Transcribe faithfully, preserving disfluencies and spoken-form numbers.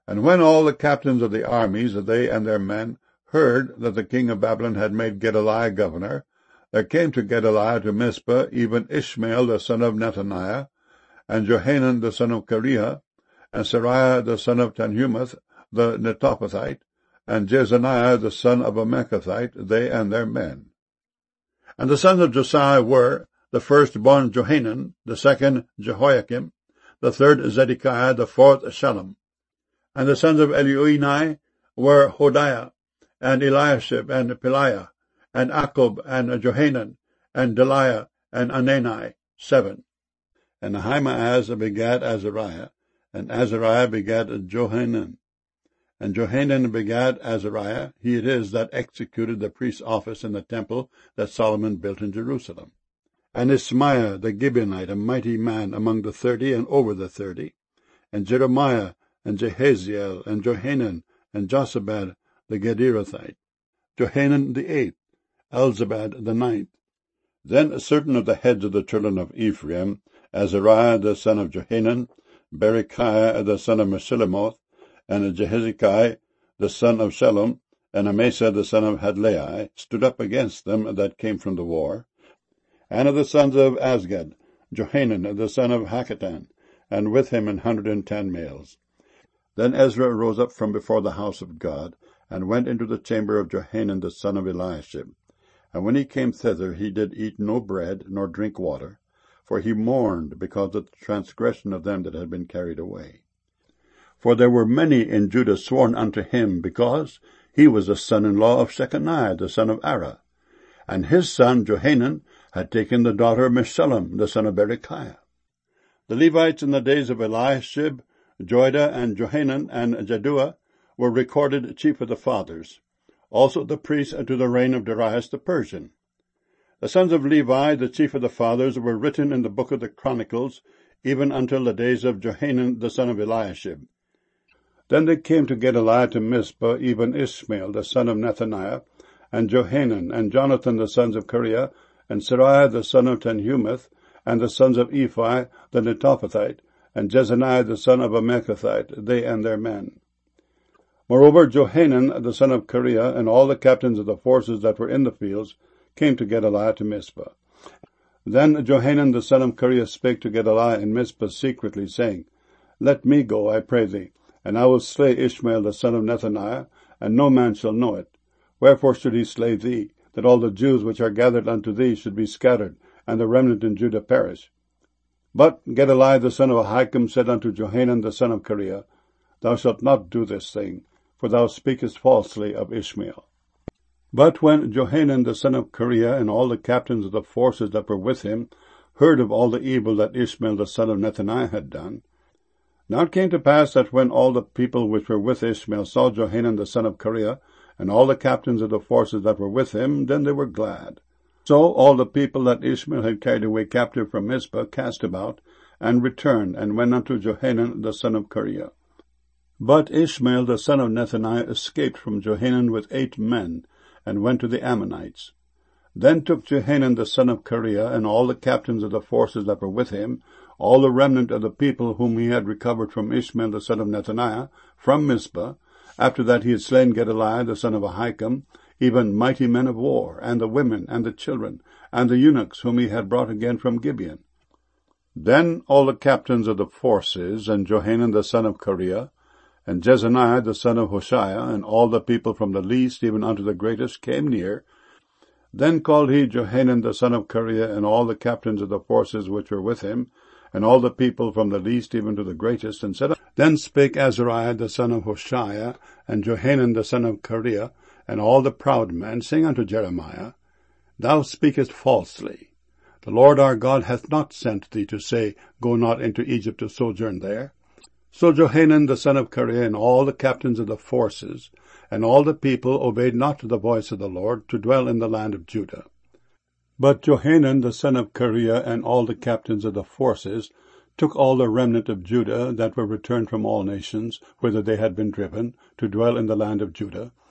And when all the captains of the armies, they and their men, heard that the king of Babylon had made Gedaliah governor, there came to Gedaliah to Mizpah even Ishmael the son of Nethaniah, and Johanan the son of Kareah, and Seraiah the son of Tanhumeth the Netophathite, and Jezaniah the son of a Mechathite, they and their men. And the sons of Josiah were, the firstborn Johanan, the second Jehoiakim, the third Zedekiah, the fourth Shallum. And the sons of Elioenai were Hodiah, and Eliashib, and Peliah, and Akub, and Johanan, and Deliah, and Anani, seven. And Ahimaaz begat Azariah, and Azariah begat Johanan. And Johanan begat Azariah, he it is that executed the priest's office in the temple that Solomon built in Jerusalem. And Ismaiah the Gibeonite, a mighty man among the thirty and over the thirty. And Jeremiah, and Jehaziel, and Johanan, and Josabad the Gederathite. Johanan the eighth, Elzabad the ninth. Then certain of the heads of the children of Ephraim, Azariah the son of Johanan, Berechiah the son of Meshillemoth, and Jehezekiah the son of Shallum, and Amasa the son of Hadlai, stood up against them that came from the war. And of the sons of Azgad, Johanan the son of Hakatan, and with him an hundred and ten males. Then Ezra rose up from before the house of God, and went into the chamber of Johanan the son of Eliashib. And when he came thither, he did eat no bread, nor drink water, for he mourned because of the transgression of them that had been carried away. For there were many in Judah sworn unto him, because he was the son-in-law of Shechaniah the son of Ara, and his son Johanan had taken the daughter of Meshullam the son of Berechiah. The Levites in the days of Eliashib, Joiada, and Johanan, and Jaddua, were recorded chief of the fathers, also the priests unto the reign of Darius the Persian. The sons of Levi, the chief of the fathers, were written in the book of the Chronicles, even until the days of Johanan the son of Eliashib. Then they came to Gedaliah to Mizpah, even Ishmael the son of Nethaniah, and Johanan, and Jonathan the sons of Kareah, and Seraiah the son of Tanhumeth, and the sons of Ephi the Netophathite, and Jezaniah the son of a Mechathite, they and their men. Moreover, Johanan the son of Kareah, and all the captains of the forces that were in the fields, came to Gedaliah to Mizpah. Then Johanan the son of Kareah spake to Gedaliah in Mizpah secretly, saying, Let me go, I pray thee, and I will slay Ishmael the son of Nethaniah, and no man shall know it. Wherefore should he slay thee, that all the Jews which are gathered unto thee should be scattered, and the remnant in Judah perish? But Gedaliah the son of Ahikam said unto Johanan the son of Kareah, Thou shalt not do this thing, for thou speakest falsely of Ishmael. But when Johanan the son of Kareah and all the captains of the forces that were with him heard of all the evil that Ishmael the son of Nethaniah had done, now it came to pass that when all the people which were with Ishmael saw Johanan the son of Kareah, and all the captains of the forces that were with him, then they were glad. So all the people that Ishmael had carried away captive from Mizpah cast about, and returned, and went unto Johanan the son of Kareah. But Ishmael the son of Nethaniah escaped from Johanan with eight men, and went to the Ammonites. Then took Johanan the son of Kareah, and all the captains of the forces that were with him, all the remnant of the people whom he had recovered from Ishmael the son of Nethaniah, from Mizpah, after that he had slain Gedaliah the son of Ahikam, even mighty men of war, and the women, and the children, and the eunuchs whom he had brought again from Gibeon. Then all the captains of the forces, and Johanan the son of Kareah, and Jezaniah the son of Hoshaiah, and all the people from the least even unto the greatest, came near. Then called he Johanan the son of Kareah, and all the captains of the forces which were with him, and all the people from the least even to the greatest, and said, Then spake Azariah the son of Hoshaiah, and Johanan the son of Kareah, and all the proud men, saying unto Jeremiah, Thou speakest falsely. The Lord our God hath not sent thee to say, Go not into Egypt to sojourn there. So Johanan the son of Kareah, and all the captains of the forces, and all the people obeyed not the voice of the Lord, to dwell in the land of Judah. But Johanan the son of Kareah, and all the captains of the forces, took all the remnant of Judah that were returned from all nations, whither they had been driven, to dwell in the land of Judah,